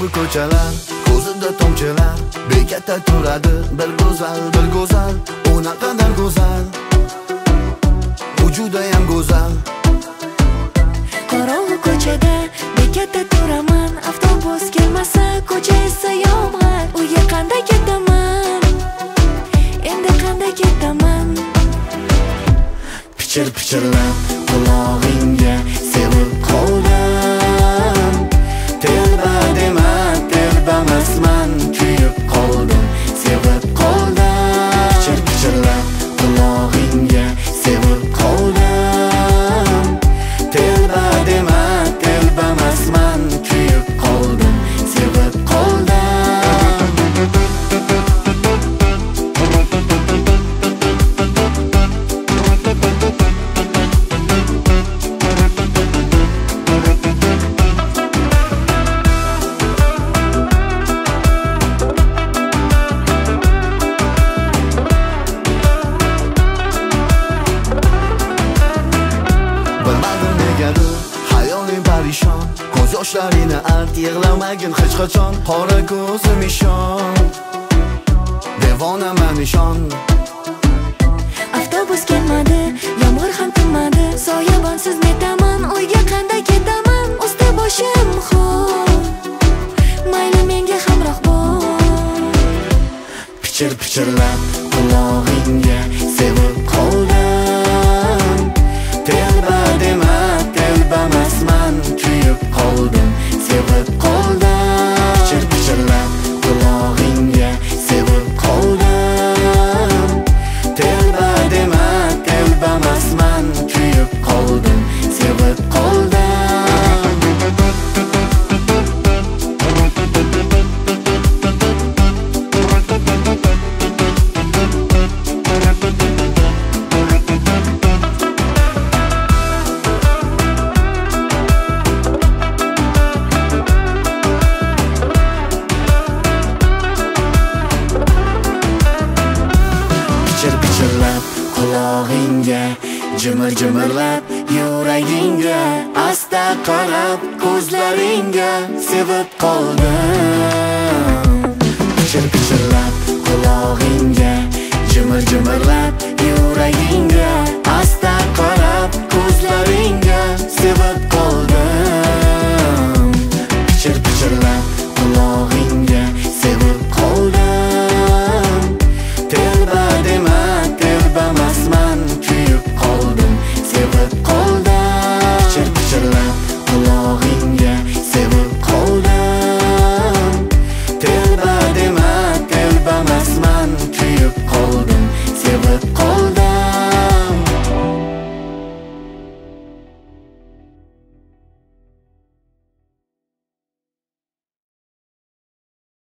qorong'u ko'chalar, ko'zida tomchilar, bekatda turadi bir go'zal, u naqadar go'zal, u judayam go'zal. Qorong'u ko'chada bekatda turaman, avtobus kelmasa, ko'cha esa yomg'ir. Uyga qanday ketaman? Endi qanday ketaman? Pichir-pichirlab qulog'ingga sevib qoldim. Telba dema, telbamasman, kuyib qoldim, sevib qoldim. Pichir-pichirlab qulog'ingga sevib qoldim. Telba dema, telbamasman, kuyib qoldim, sevib qoldim. Bilmadim negadir hayoling parishon, ko'z yoshlarini art, yig'lamagin hech qachon. Qora ko'zim ishon, devonaman ishon. Avtobus kelmadi, yomg'ir ham tinmadi, soyabonsiz netaman, uyga qanday ketaman? Usti boshim xo'p, mayli menga hamroh bo'l. Pichir-pichirlab qulog'ingga sevib qoldim. Telba dema, telbamasman, kuyib qoldim, sevib qoldim. Pichir-pichirlab qulog'ingga sevib qoldim. Telba dema, telbamasman, kuyib qoldim, sevib qoldim. Pichir-pichirlab qulog'ingga, jimir-jimirlab yuragingga, asta qarab ko'zlaringga sevib qoldim.